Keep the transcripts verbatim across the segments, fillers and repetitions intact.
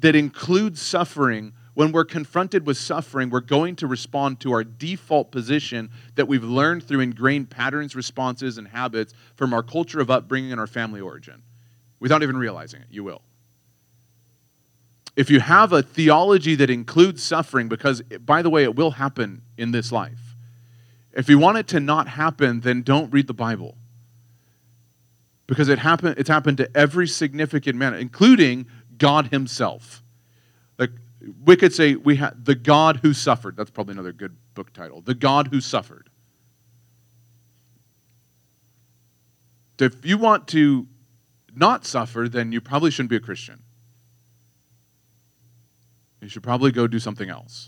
that includes suffering, when we're confronted with suffering, we're going to respond to our default position that we've learned through ingrained patterns, responses, and habits from our culture of upbringing and our family origin. Without even realizing it, you will. If you have a theology that includes suffering, because, by the way, it will happen in this life. If you want it to not happen, then don't read the Bible. Because it happen, it's happened to every significant man, including God himself. Like we could say, we ha- the God who suffered. That's probably another good book title. The God who suffered. If you want to not suffer, then you probably shouldn't be a Christian. You should probably go do something else.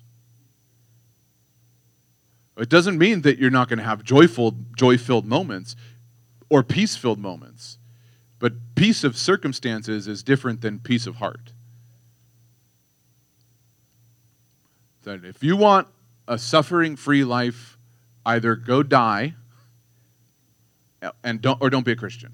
It doesn't mean that you're not going to have joyful, joy-filled moments or peace-filled moments. But peace of circumstances is different than peace of heart. That if you want a suffering-free life, either go die and don't or don't be a Christian.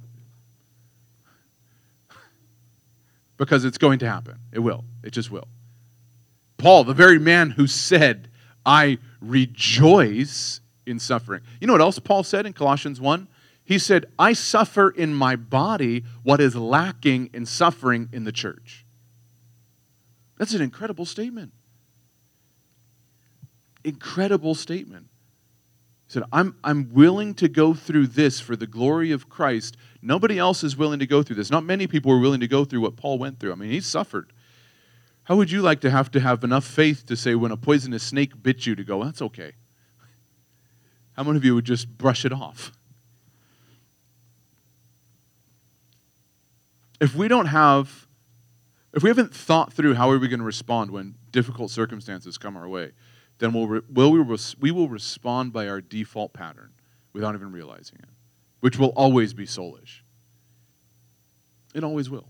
Because it's going to happen. It will. It just will. Paul, the very man who said, I rejoice in suffering. You know what else Paul said in Colossians one? He said, I suffer in my body what is lacking in suffering in the church. That's an incredible statement. Incredible statement. He said, I'm, I'm willing to go through this for the glory of Christ. Nobody else is willing to go through this. Not many people are willing to go through what Paul went through. I mean, he suffered. How would you like to have to have enough faith to say when a poisonous snake bit you to go, that's okay? How many of you would just brush it off? If we don't have, if we haven't thought through how are we going to respond when difficult circumstances come our way, then we'll, we'll, we will respond by our default pattern without even realizing it, which will always be soulish. It always will.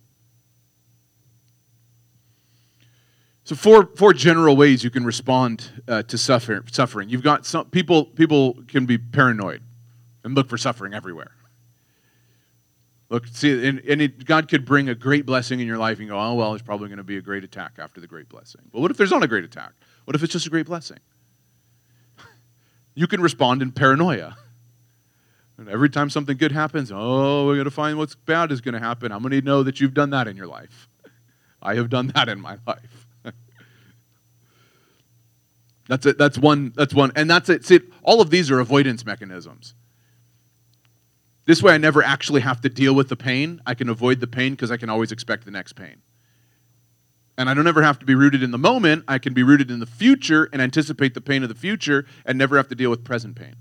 So four four general ways you can respond uh, to suffer, suffering. You've got some people. People can be paranoid and look for suffering everywhere. Look, see, and, and it, God could bring a great blessing in your life and go, oh well, there's probably going to be a great attack after the great blessing. But what if there's not a great attack? What if it's just a great blessing? You can respond in paranoia. And every time something good happens, oh, we're going to find what's bad is going to happen. I'm going to know that you've done that in your life. I have done that in my life. That's it. That's one. That's one. And that's it. See, all of these are avoidance mechanisms. This way I never actually have to deal with the pain. I can avoid the pain because I can always expect the next pain. And I don't ever have to be rooted in the moment. I can be rooted in the future and anticipate the pain of the future and never have to deal with present pain.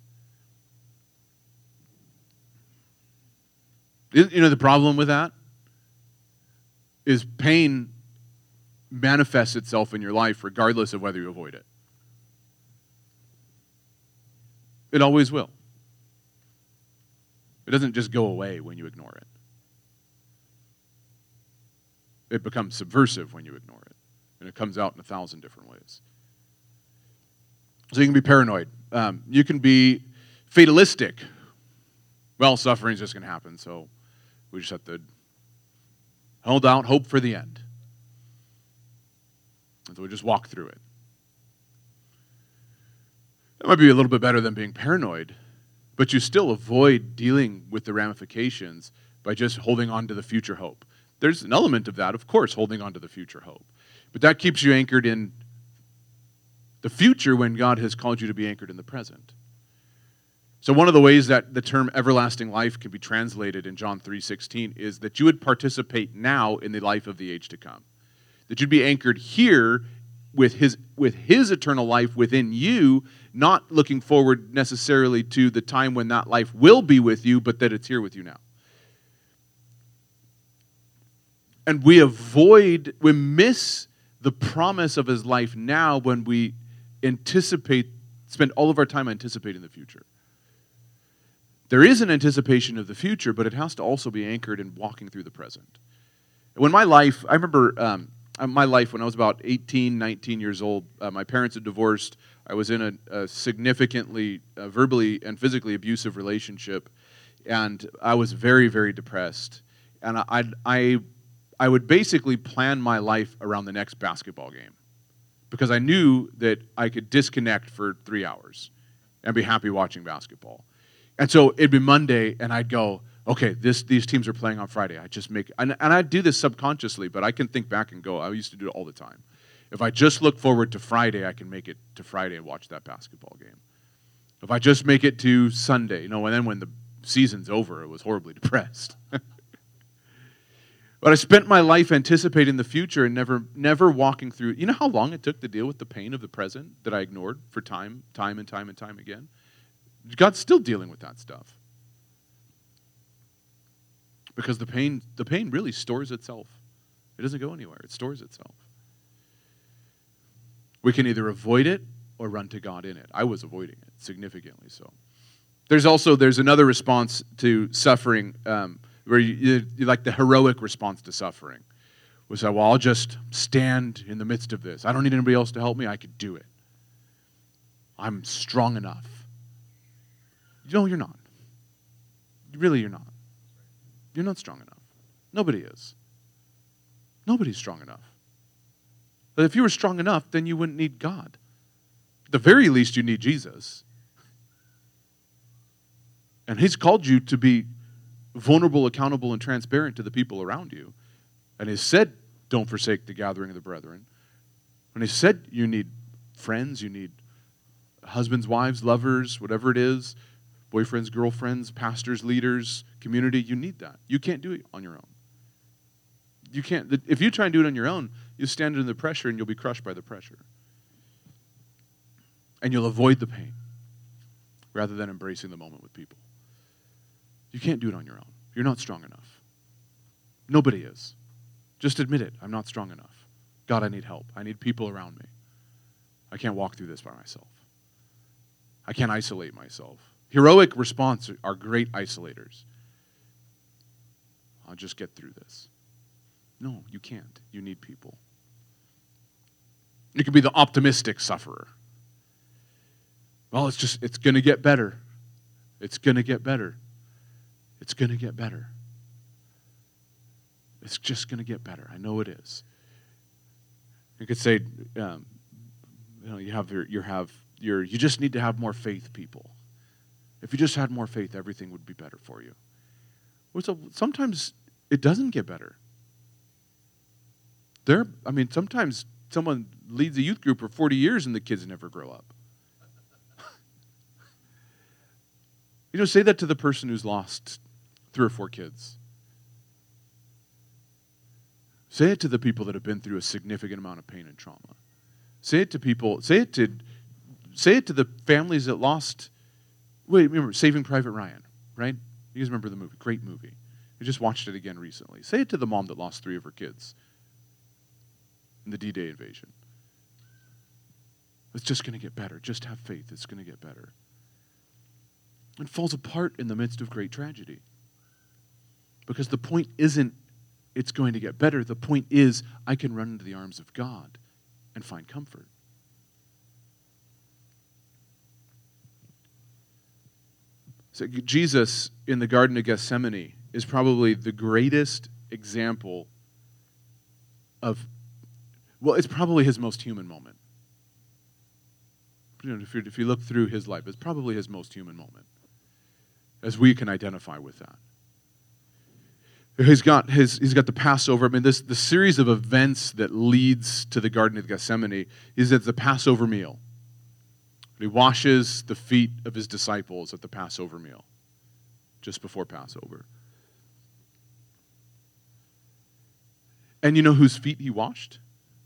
You know the problem with that? Is pain manifests itself in your life regardless of whether you avoid it. It always will. It doesn't just go away when you ignore it. It becomes subversive when you ignore it. And it comes out in a thousand different ways. So you can be paranoid. Um, you can be fatalistic. Well, suffering's just going to happen, so we just have to hold out, hope for the end. And so we just walk through it. That might be a little bit better than being paranoid, but you still avoid dealing with the ramifications by just holding on to the future hope. There's an element of that, of course, holding on to the future hope. But that keeps you anchored in the future when God has called you to be anchored in the present. So one of the ways that the term everlasting life can be translated in John three sixteen is that you would participate now in the life of the age to come. That you'd be anchored here with his with his eternal life within you, not looking forward necessarily to the time when that life will be with you, but that it's here with you now. And we avoid, we miss the promise of his life now when we anticipate, spend all of our time anticipating the future. There is an anticipation of the future, but it has to also be anchored in walking through the present. When my life, I remember um, my life when I was about eighteen, nineteen years old, uh, my parents had divorced. I was in a, a significantly uh, verbally and physically abusive relationship, and I was very, very depressed. And I, I, I would basically plan my life around the next basketball game because I knew that I could disconnect for three hours and be happy watching basketball. And so it'd be Monday, and I'd go, okay, this these teams are playing on Friday. I just make, and, and I'd do this subconsciously, but I can think back and go, I used to do it all the time. If I just look forward to Friday, I can make it to Friday and watch that basketball game. If I just make it to Sunday, you know, and then when the season's over, it was horribly depressed. But I spent my life anticipating the future and never never walking through. You know how long it took to deal with the pain of the present that I ignored for time, time and time and time again? God's still dealing with that stuff. Because the pain, the pain really stores itself. It doesn't go anywhere. It stores itself. We can either avoid it or run to God in it. I was avoiding it, significantly so. There's also, there's another response to suffering, um, where you, you, you like the heroic response to suffering. We say, well, I'll just stand in the midst of this. I don't need anybody else to help me. I could do it. I'm strong enough. No, you're not. Really, you're not. You're not strong enough. Nobody is. Nobody's strong enough. But if you were strong enough, then you wouldn't need God. At the very least, you need Jesus. And he's called you to be vulnerable, accountable, and transparent to the people around you. And he said, don't forsake the gathering of the brethren. And he said you need friends, you need husbands, wives, lovers, whatever it is, boyfriends, girlfriends, pastors, leaders, community. You need that. You can't do it on your own. You can't. If you try and do it on your own, you stand under the pressure and you'll be crushed by the pressure. And you'll avoid the pain rather than embracing the moment with people. You can't do it on your own. You're not strong enough. Nobody is. Just admit it. I'm not strong enough. God, I need help. I need people around me. I can't walk through this by myself. I can't isolate myself. Heroic response are great isolators. I'll just get through this. No, you can't. You need people. You can be the optimistic sufferer. Well, it's just, it's going to get better. It's going to get better. It's going to get better. It's just going to get better. I know it is. You could say, um, you know, you have your, you have your, you just need to have more faith, people. If you just had more faith, everything would be better for you. Well, so sometimes it doesn't get better. There, I mean, sometimes someone leads a youth group for forty years and the kids never grow up. You know, say that to the person who's lost three or four kids. Say it to the people that have been through a significant amount of pain and trauma. Say it to people, say it to, say it to the families that lost, wait, remember, Saving Private Ryan, right? You guys remember the movie? Great movie. We just watched it again recently. Say it to the mom that lost three of her kids in the D-Day invasion. It's just going to get better. Just have faith. It's going to get better. It falls apart in the midst of great tragedy. Because the point isn't it's going to get better. The point is I can run into the arms of God and find comfort. So Jesus in the Garden of Gethsemane is probably the greatest example of, well, it's probably his most human moment. You know, if, you, if you look through his life, it's probably his most human moment, as we can identify with that. He's got his. He's got the Passover. I mean, this the series of events that leads to the Garden of Gethsemane is at the Passover meal. He washes the feet of his disciples at the Passover meal, just before Passover. And you know whose feet he washed?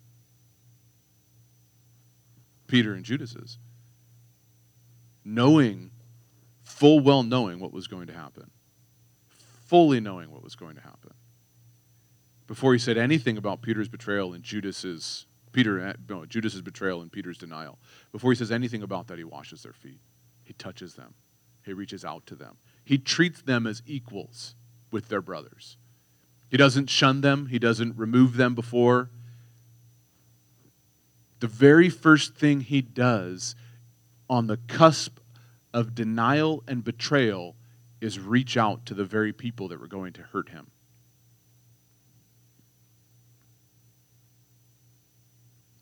Peter and Judas's. Knowing, full well knowing what was going to happen. Fully knowing what was going to happen. Before he said anything about Peter's betrayal and Judas's Peter no, Judas's betrayal and Peter's denial. Before he says anything about that, he washes their feet. He touches them. He reaches out to them. He treats them as equals with their brothers. He doesn't shun them. He doesn't remove them before. The very first thing he does on the cusp of denial and betrayal is reach out to the very people that were going to hurt him.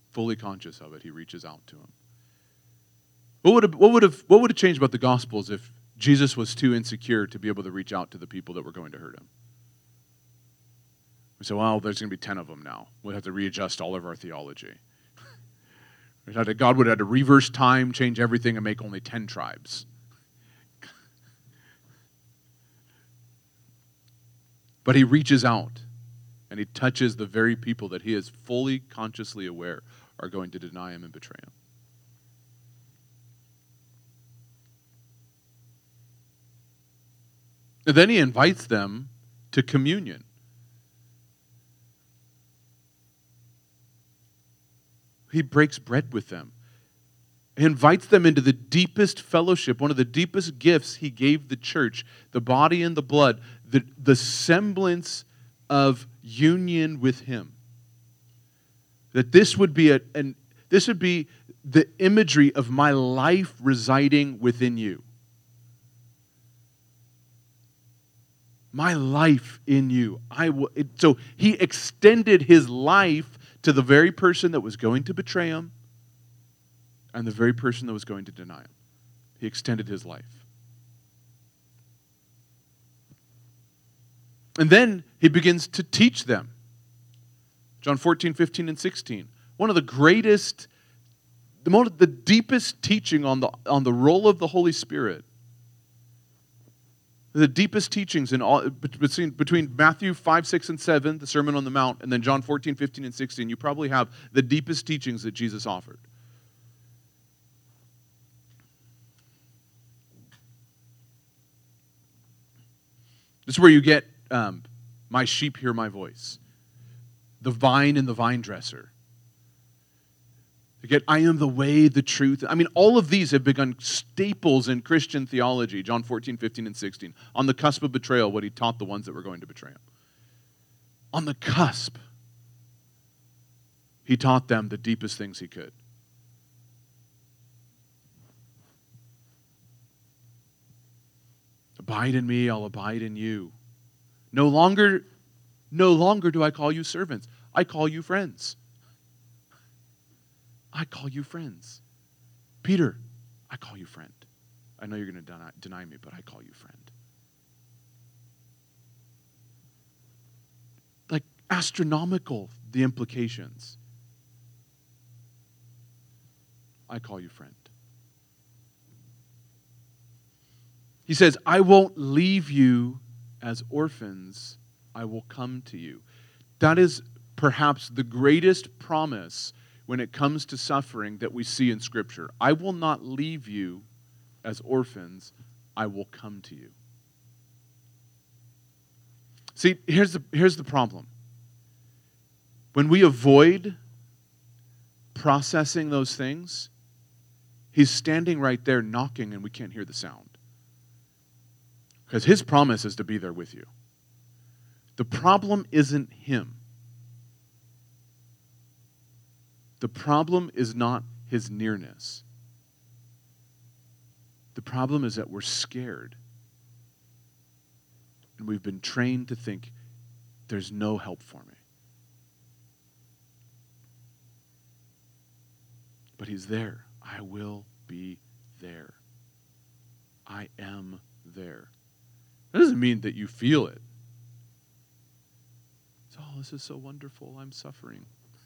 fully conscious of it, he reaches out to him. What would have, what would have, what would have changed about the Gospels if Jesus was too insecure to be able to reach out to the people that were going to hurt him? We say, well, there's going to be ten of them now. We'll have to readjust all of our theology. God would have had to reverse time, change everything, and make only ten tribes. But he reaches out, and he touches the very people that he is fully consciously aware are going to deny him and betray him. And then he invites them to communion. He breaks bread with them. He invites them into the deepest fellowship, one of the deepest gifts he gave the church, the body and the blood, the, the semblance of union with him. That this would be a, an, this would be the imagery of my life residing within you. My life in you. I will. It, so he extended his life to the very person that was going to betray him and the very person that was going to deny him. He extended his life. And then he begins to teach them. John fourteen, fifteen, and sixteen. One of the greatest, the most, the deepest teaching on the, on the role of the Holy Spirit. The deepest teachings in all between, between Matthew five, six, and seven, the Sermon on the Mount, and then John fourteen, fifteen, and sixteen, you probably have the deepest teachings that Jesus offered. This is where you get um, my sheep hear my voice. The vine and the vine dresser. You get, I am the way, the truth. I mean, all of these have become staples in Christian theology, John fourteen, fifteen, and sixteen. On the cusp of betrayal, what he taught the ones that were going to betray him. On the cusp, he taught them the deepest things he could. Abide in me, I'll abide in you. No longer, no longer do I call you servants. I call you friends. I call you friends. Peter, I call you friend. I know you're going to deny, deny me, but I call you friend. Like astronomical, the implications. I call you friend. He says, I won't leave you as orphans. I will come to you. That is perhaps the greatest promise when it comes to suffering that we see in Scripture. I will not leave you as orphans. I will come to you. See, here's the, here's the problem. When we avoid processing those things, he's standing right there knocking and we can't hear the sound. Because his promise is to be there with you. The problem isn't him. The problem is not his nearness. The problem is that we're scared. And we've been trained to think, there's no help for me. But he's there. I will be there. I am there. That doesn't mean that you feel it. It's, oh, this is so wonderful. I'm suffering.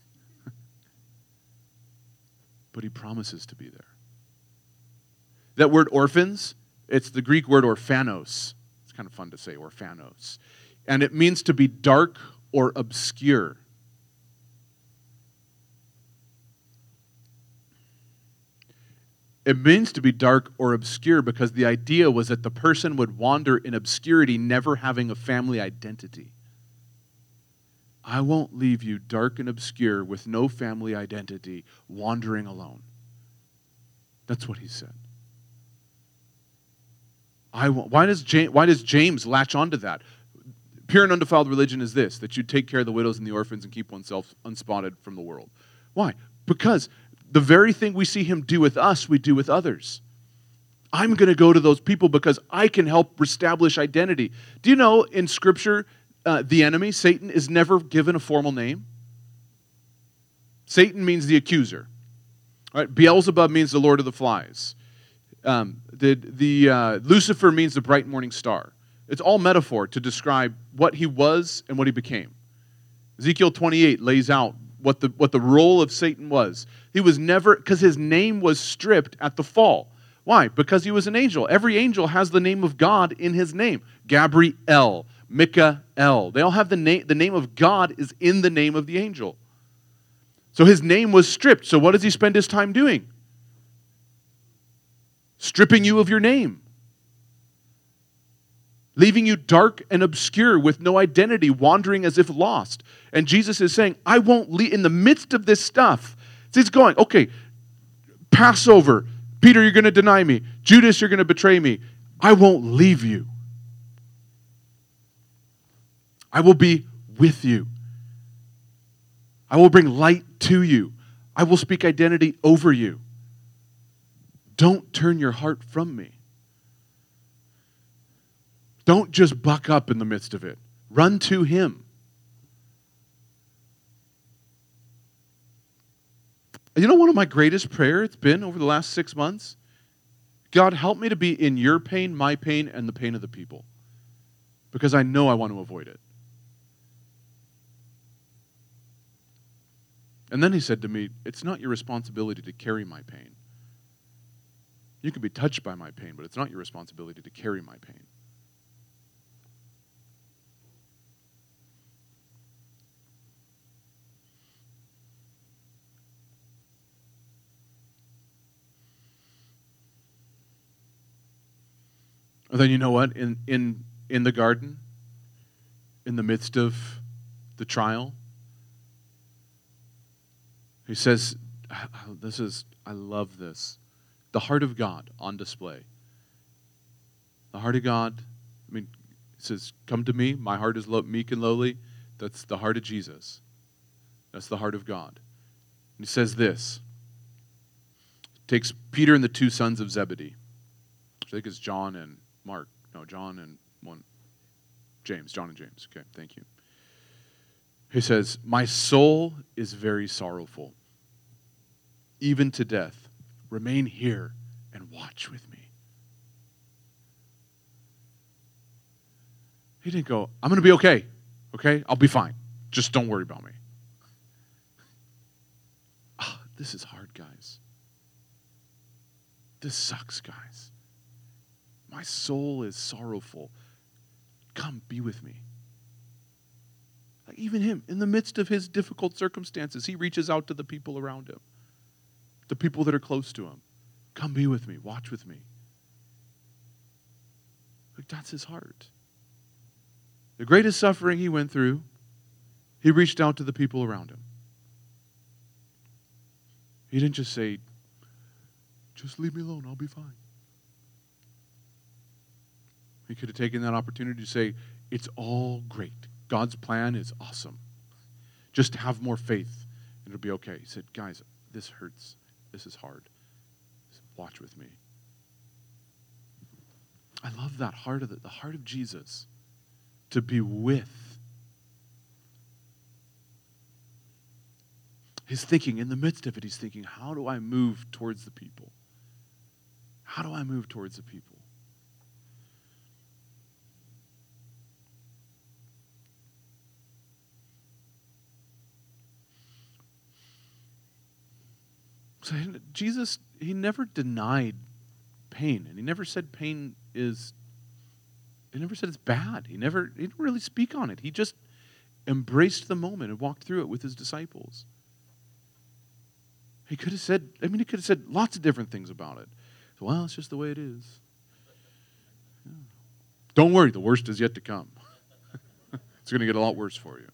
But he promises to be there. That word orphans, it's the Greek word orphanos. It's kind of fun to say, orphanos. And it means to be dark or obscure. It means to be dark or obscure because the idea was that the person would wander in obscurity, never having a family identity. I won't leave you dark and obscure with no family identity, wandering alone. That's what he said. I won't. Why does James, why does James latch onto that? Pure and undefiled religion is this, that you take care of the widows and the orphans and keep oneself unspotted from the world. Why? Because the very thing we see him do with us, we do with others. I'm going to go to those people because I can help establish identity. Do you know in Scripture, uh, the enemy, Satan, is never given a formal name? Satan means the accuser. All right? Beelzebub means the Lord of the Flies. Um, the the uh, Lucifer means the bright morning star. It's all metaphor to describe what he was and what he became. Ezekiel twenty-eight lays out what the what the role of Satan was. He was never, because his name was stripped at the fall. Why? Because he was an angel. Every angel has the name of God in his name. Gabriel, Michael. They all have the name. The name of God is in the name of the angel. So his name was stripped. So what does he spend his time doing? Stripping you of your name. Leaving you dark and obscure with no identity, wandering as if lost. And Jesus is saying, I won't leave in the midst of this stuff. So he's going, okay, Passover. Peter, you're going to deny me. Judas, you're going to betray me. I won't leave you. I will be with you. I will bring light to you. I will speak identity over you. Don't turn your heart from me. Don't just buck up in the midst of it. Run to him. You know, one of my greatest prayers it's been over the last six months? God, help me to be in your pain, my pain, and the pain of the people. Because I know I want to avoid it. And then he said to me, it's not your responsibility to carry my pain. You can be touched by my pain, but it's not your responsibility to carry my pain. And then you know what? In, in, in the garden, in the midst of the trial, he says, this is, I love this. The heart of God on display. The heart of God, I mean, it says, come to me, my heart is low, meek and lowly. That's the heart of Jesus. That's the heart of God. And he says this. Takes Peter and the two sons of Zebedee. I think it's John and Mark. No, John and one. James. John and James. Okay, thank you. He says, my soul is very sorrowful, even to death. Remain here and watch with me. He didn't go, I'm going to be okay. Okay? I'll be fine. Just don't worry about me. Oh, this is hard, guys. This sucks, guys. My soul is sorrowful. Come, be with me. Like even him, in the midst of his difficult circumstances, he reaches out to the people around him, the people that are close to him. Come be with me. Watch with me. Like that's his heart. The greatest suffering he went through, he reached out to the people around him. He didn't just say, just leave me alone, I'll be fine. He could have taken that opportunity to say, it's all great. God's plan is awesome. Just have more faith and it'll be okay. He said, guys, this hurts. This is hard. He said, watch with me. I love that heart of the, the heart of Jesus to be with. He's thinking, in the midst of it, he's thinking, how do I move towards the people? How do I move towards the people? So Jesus, he never denied pain, and he never said pain is, he never said it's bad. He never, he didn't really speak on it. He just embraced the moment and walked through it with his disciples. He could have said, I mean, he could have said lots of different things about it. So, well, it's just the way it is. Yeah. Don't worry, the worst is yet to come. It's going to get a lot worse for you.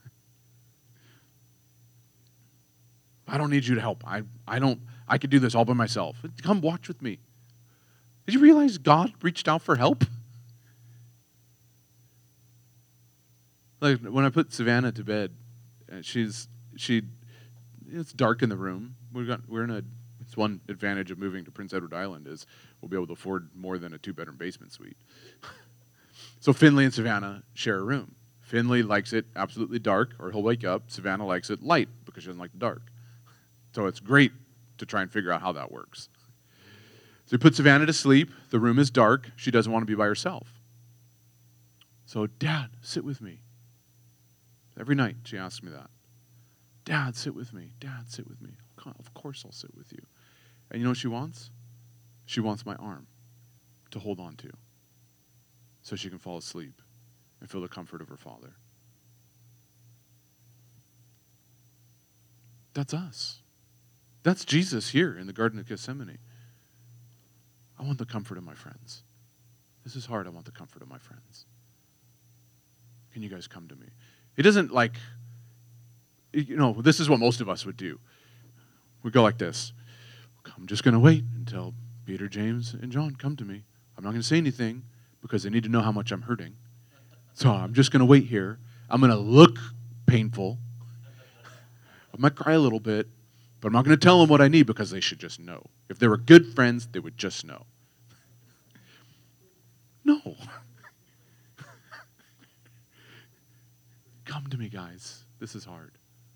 I don't need you to help. I, I don't, I could do this all by myself. Come watch with me. Did you realize God reached out for help? Like when I put Savannah to bed, she's, she, it's dark in the room. We've got, we're in a, it's one advantage of moving to Prince Edward Island is we'll be able to afford more than a two-bedroom basement suite. So Finley and Savannah share a room. Finley likes it absolutely dark, or he'll wake up. Savannah likes it light because she doesn't like the dark. So it's great to try and figure out how that works. So he puts Savannah to sleep. The room is dark. She doesn't want to be by herself. So, Dad, sit with me. Every night she asks me that. Dad, sit with me. Dad, sit with me. Of course I'll sit with you. And you know what she wants? She wants my arm to hold on to so she can fall asleep and feel the comfort of her father. That's us. That's Jesus here in the Garden of Gethsemane. I want the comfort of my friends. This is hard. I want the comfort of my friends. Can you guys come to me? It doesn't like, you know, this is what most of us would do. We go like this. I'm just going to wait until Peter, James, and John come to me. I'm not going to say anything because they need to know how much I'm hurting. So I'm just going to wait here. I'm going to look painful. I might cry a little bit, but I'm not going to tell them what I need because they should just know. If they were good friends, they would just know. No. Come to me, guys. This is hard.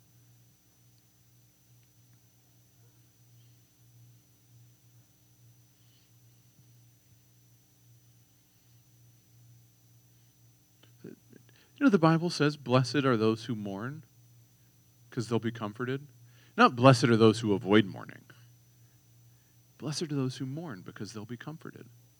You know, the Bible says, blessed are those who mourn, because they'll be comforted. Not blessed are those who avoid mourning. Blessed are those who mourn, because they'll be comforted.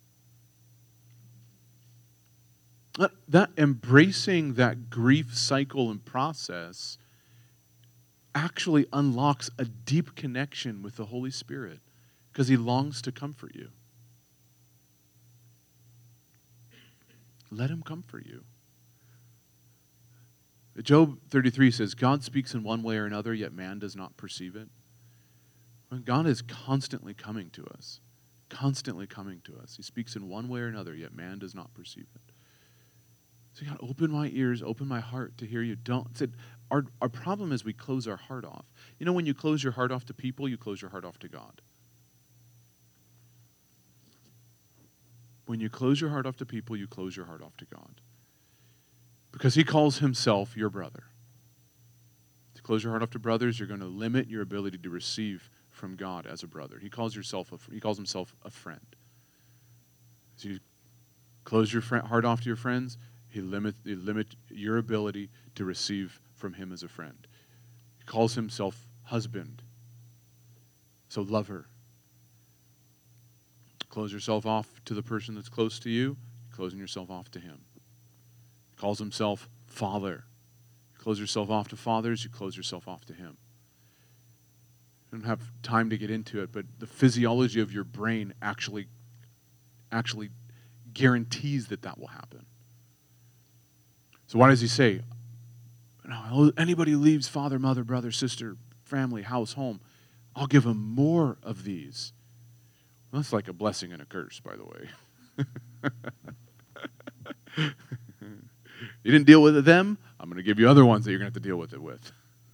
That, that embracing that grief cycle and process actually unlocks a deep connection with the Holy Spirit, because he longs to comfort you. Let him comfort you. Job thirty-three says, God speaks in one way or another, yet man does not perceive it. When God is constantly coming to us, constantly coming to us. He speaks in one way or another, yet man does not perceive it. So God, open my ears, open my heart to hear you. Don't. Said, our, our problem is we close our heart off. You know, when you close your heart off to people, you close your heart off to God. When you close your heart off to people, you close your heart off to God. Because he calls himself your brother. To close your heart off to brothers, you're going to limit your ability to receive from God as a brother. He calls yourself a, he calls himself a friend. So you close your friend, heart off to your friends, he limit, he limit your ability to receive from him as a friend. He calls himself husband. So love her. Close yourself off to the person that's close to you, you're closing yourself off to him. Calls himself Father. You close yourself off to fathers, you close yourself off to him. I don't have time to get into it, but the physiology of your brain actually, actually guarantees that that will happen. So why does he say, no, anybody who leaves father, mother, brother, sister, family, house, home, I'll give them more of these. Well, that's like a blessing and a curse, by the way. You didn't deal with it them, I'm going to give you other ones that you're going to have to deal with it with.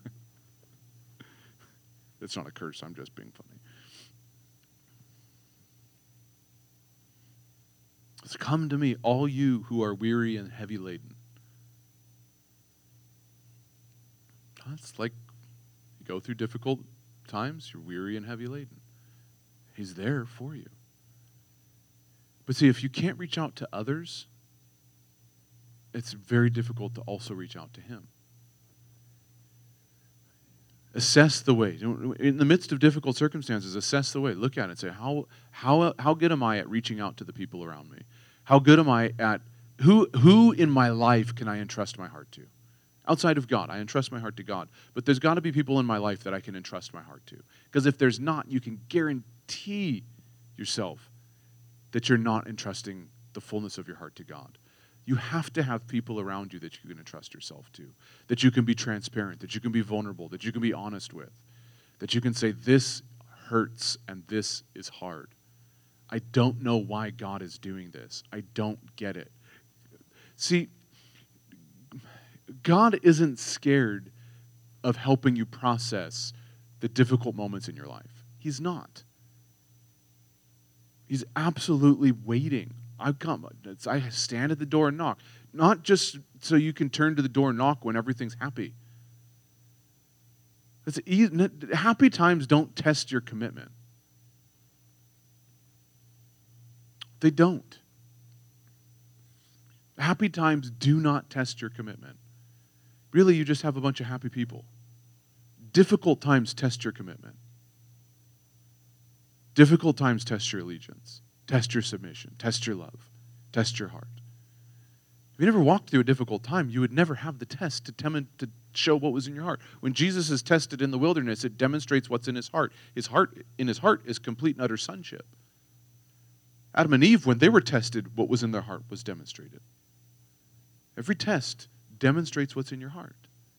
It's not a curse, I'm just being funny. So come to me, all you who are weary and heavy laden. It's like you go through difficult times, you're weary and heavy laden. He's there for you. But see, if you can't reach out to others, it's very difficult to also reach out to him. Assess the way. In the midst of difficult circumstances, assess the way. Look at it and say, how, how, how good am I at reaching out to the people around me? How good am I at, who, who in my life can I entrust my heart to? Outside of God, I entrust my heart to God. But there's got to be people in my life that I can entrust my heart to. Because if there's not, you can guarantee yourself that you're not entrusting the fullness of your heart to God. You have to have people around you that you can entrust yourself to, that you can be transparent, that you can be vulnerable, that you can be honest with, that you can say, this hurts and this is hard. I don't know why God is doing this. I don't get it. See, God isn't scared of helping you process the difficult moments in your life. He's not. He's absolutely waiting. I come. I stand at the door and knock. Not just so you can turn to the door and knock when everything's happy. It's easy. Happy times don't test your commitment. They don't. Happy times do not test your commitment. Really, you just have a bunch of happy people. Difficult times test your commitment. Difficult times test your allegiance, test your submission, test your love, test your heart. If you never walked through a difficult time, you would never have the test to, tem- to show what was in your heart. When Jesus is tested in the wilderness, it demonstrates what's in his heart. His heart, in his heart, is complete and utter sonship. Adam and Eve, when they were tested, what was in their heart was demonstrated. Every test demonstrates what's in your heart.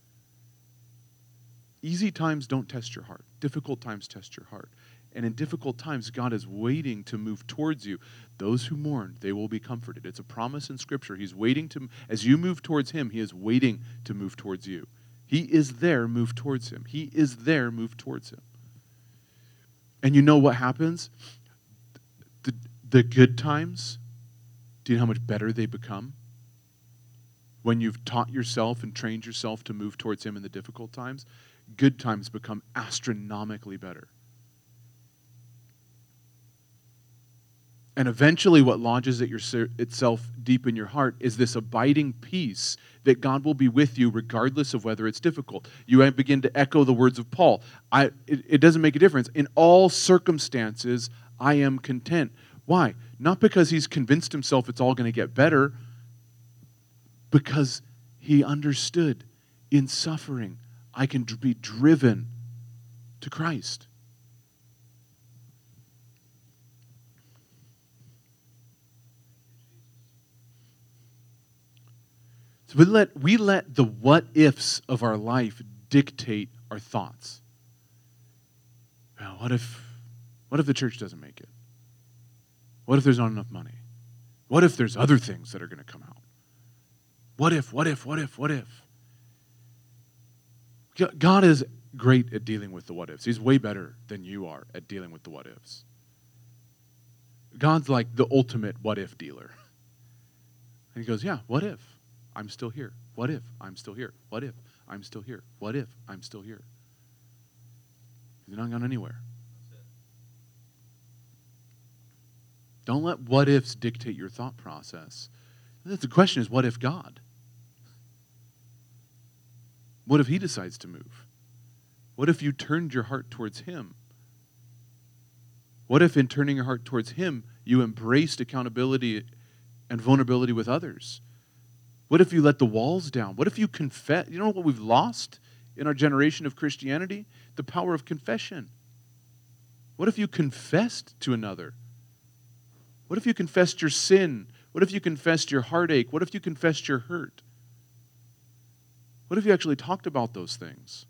Easy times don't test your heart. Difficult times test your heart. And in difficult times, God is waiting to move towards you. Those who mourn, they will be comforted. It's a promise in Scripture. He's waiting to, as you move towards him, he is waiting to move towards you. He is there, move towards him. He is there, move towards him. And you know what happens? The, the good times, do you know how much better they become? When you've taught yourself and trained yourself to move towards him in the difficult times, good times become astronomically better. And eventually what lodges it your, itself deep in your heart is this abiding peace that God will be with you regardless of whether it's difficult. You begin to echo the words of Paul. I, it, it doesn't make a difference. In all circumstances, I am content. Why? Not because he's convinced himself it's all going to get better, because he understood in suffering, I can be driven to Christ. So we let, we let the what-ifs of our life dictate our thoughts. Well, what if, what if the church doesn't make it? What if there's not enough money? What if there's other things that are going to come out? What if, what if, what if, what if? God is great at dealing with the what-ifs. He's way better than you are at dealing with the what-ifs. God's like the ultimate what-if dealer. And he goes, yeah, what if I'm still here? What if I'm still here? What if I'm still here? What if I'm still here? He's not gone anywhere. Don't let what-ifs dictate your thought process. The question is, what if God? What if he decides to move? What if you turned your heart towards him? What if in turning your heart towards him, you embraced accountability and vulnerability with others? What if you let the walls down? What if you confess? You know what we've lost in our generation of Christianity? The power of confession. What if you confessed to another? What if you confessed your sin? What if you confessed your heartache? What if you confessed your hurt? What if you actually talked about those things?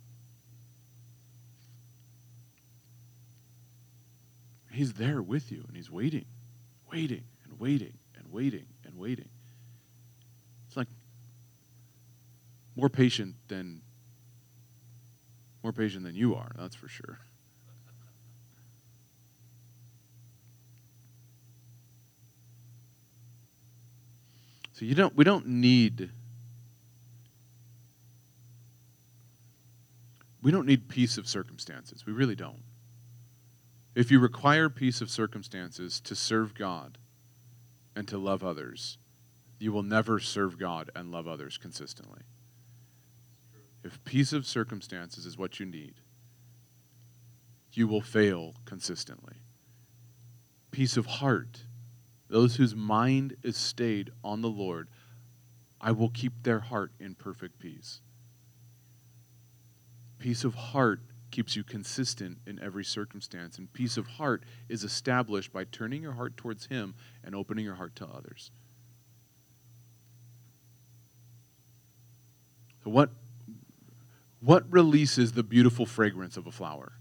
He's there with you, and he's waiting, waiting, and waiting, and waiting, and waiting. It's like more patient than more patient than you are, that's for sure. So you don't we don't need we don't need peace of circumstances. We really don't. If you require peace of circumstances to serve God and to love others, you will never serve God and love others consistently. If peace of circumstances is what you need, you will fail consistently. Peace of heart, those whose mind is stayed on the Lord, I will keep their heart in perfect peace. Peace of heart keeps you consistent in every circumstance, and peace of heart is established by turning your heart towards him and opening your heart to others. So what, what releases the beautiful fragrance of a flower?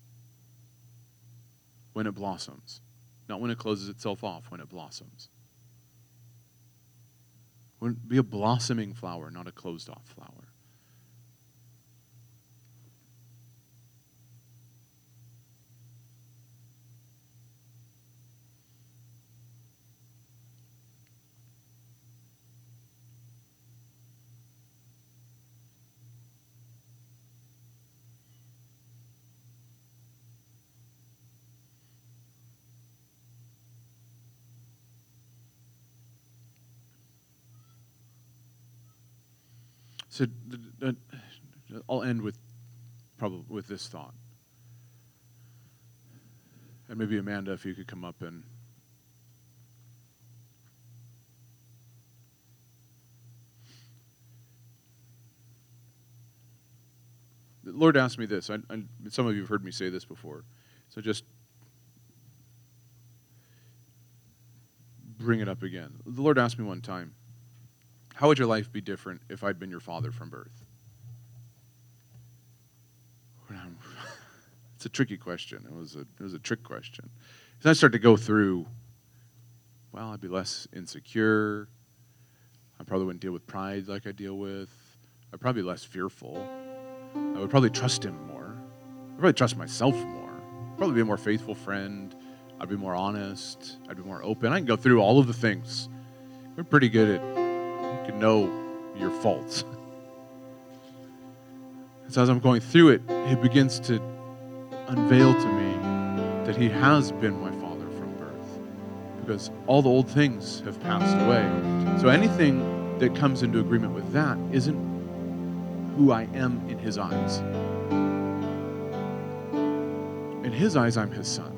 When it blossoms. Not when it closes itself off, when it blossoms. Wouldn't be a blossoming flower, not a closed-off flower. So uh, I'll end with probably with this thought. And maybe Amanda, if you could come up and the Lord asked me this. I, I, some of you have heard me say this before. So just bring it up again. The Lord asked me one time, how would your life be different if I'd been your father from birth? It's a tricky question. It was a it was a trick question. As I started to go through, well, I'd be less insecure. I probably wouldn't deal with pride like I deal with. I'd probably be less fearful. I would probably trust him more. I'd probably trust myself more. I'd probably be a more faithful friend. I'd be more honest. I'd be more open. I can go through all of the things. We're pretty good at, you can know your faults. And so as I'm going through it, it begins to unveil to me that he has been my father from birth, because all the old things have passed away. So anything that comes into agreement with that isn't who I am in his eyes. In his eyes, I'm his son.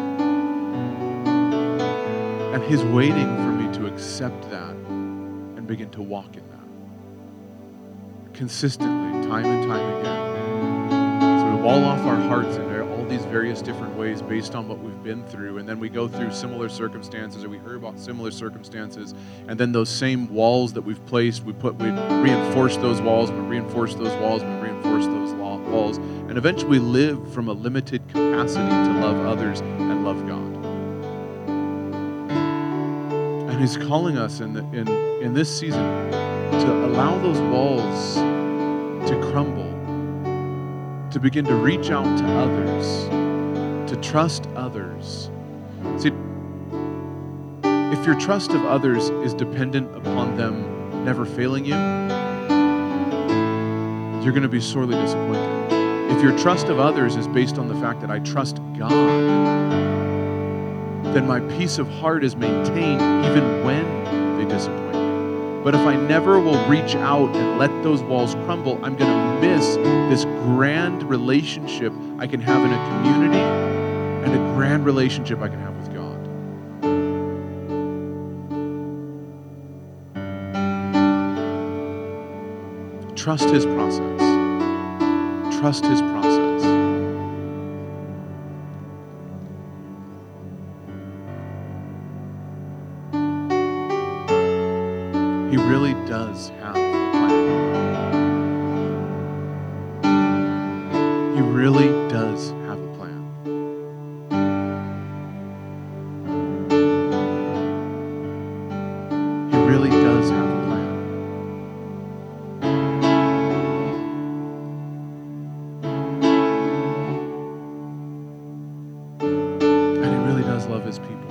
And he's waiting for me to accept that and begin to walk in that. Consistently, time and time again. So we wall off our hearts in all these various different ways based on what we've been through, and then we go through similar circumstances, or we hear about similar circumstances, and then those same walls that we've placed, we put, we reinforce those walls, and we reinforce those walls, and we reinforce those walls, and eventually we live from a limited capacity to love others and love God. And he's calling us in, the, in, in this season to allow those walls to crumble, to begin to reach out to others, to trust others. See, if your trust of others is dependent upon them never failing you, you're going to be sorely disappointed. If your trust of others is based on the fact that I trust God, then my peace of heart is maintained even when they disappoint me. But if I never will reach out and let those walls crumble, I'm going to miss this grand relationship I can have in a community and a grand relationship I can have with God. Trust his process. Trust his process. He really does have a plan. He really does have a plan. He really does have a plan. And he really does love his people.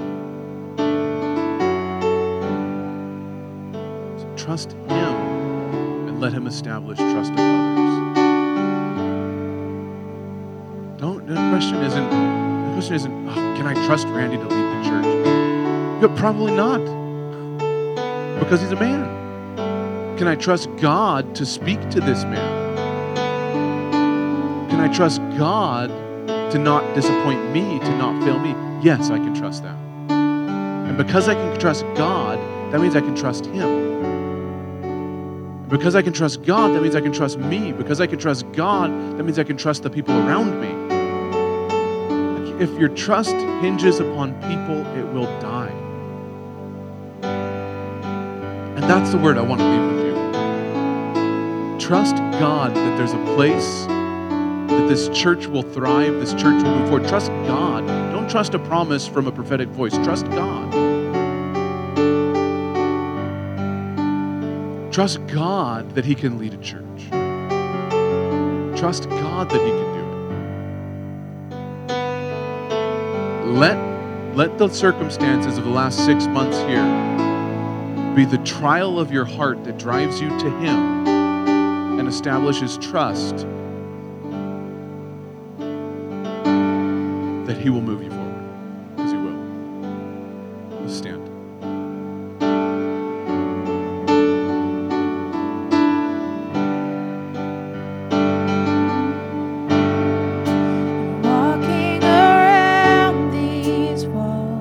Trust him and let him establish trust of others. Don't, the question isn't, the question isn't, oh, can I trust Randy to lead the church? But probably not, because he's a man. Can I trust God to speak to this man? Can I trust God to not disappoint me, to not fail me? Yes, I can trust that. And because I can trust God, that means I can trust him. Because I can trust God, that means I can trust me. Because I can trust God, that means I can trust the people around me. If your trust hinges upon people, it will die. And that's the word I want to leave with you. Trust God that there's a place that this church will thrive, this church will move forward. Trust God. Don't trust a promise from a prophetic voice. Trust God. Trust God that he can lead a church. Trust God that he can do it. Let, let the circumstances of the last six months here be the trial of your heart that drives you to him and establishes trust that he will move you forward, because he will. Let's stand.